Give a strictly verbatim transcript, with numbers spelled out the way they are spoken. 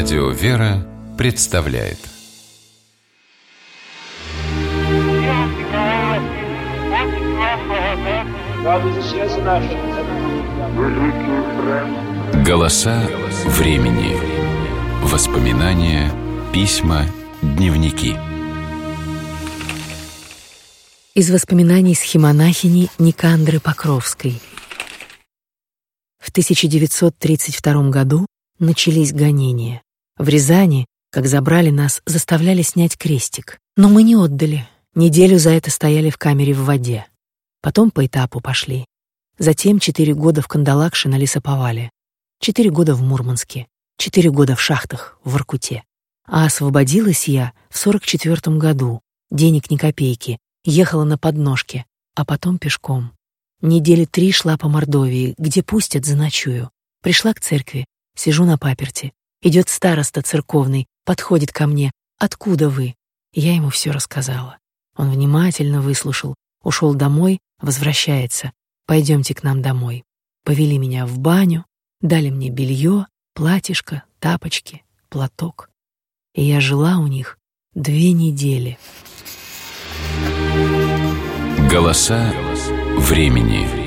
Радио «Вера» представляет «Голоса времени». Воспоминания, письма, дневники. Из воспоминаний схимонахини Никандры Покровской. В тысяча девятьсот тридцать втором году начались гонения. В Рязани, как забрали нас, заставляли снять крестик. Но мы не отдали. Неделю за это стояли в камере в воде. Потом по этапу пошли. Затем четыре года в Кандалакше на лесоповале. Четыре года в Мурманске. Четыре года в шахтах в Воркуте. А освободилась я в сорок четвертом году. Денег ни копейки. Ехала на подножке, а потом пешком. Недели три шла по Мордовии, где пустят, заночую. Пришла к церкви, сижу на паперти. Идет староста церковный, подходит ко мне. «Откуда вы?» Я ему все рассказала. Он внимательно выслушал, ушел домой, возвращается. «Пойдемте к нам домой». Повели меня в баню, дали мне белье, платьишко, тапочки, платок. И я жила у них две недели. Голоса времени.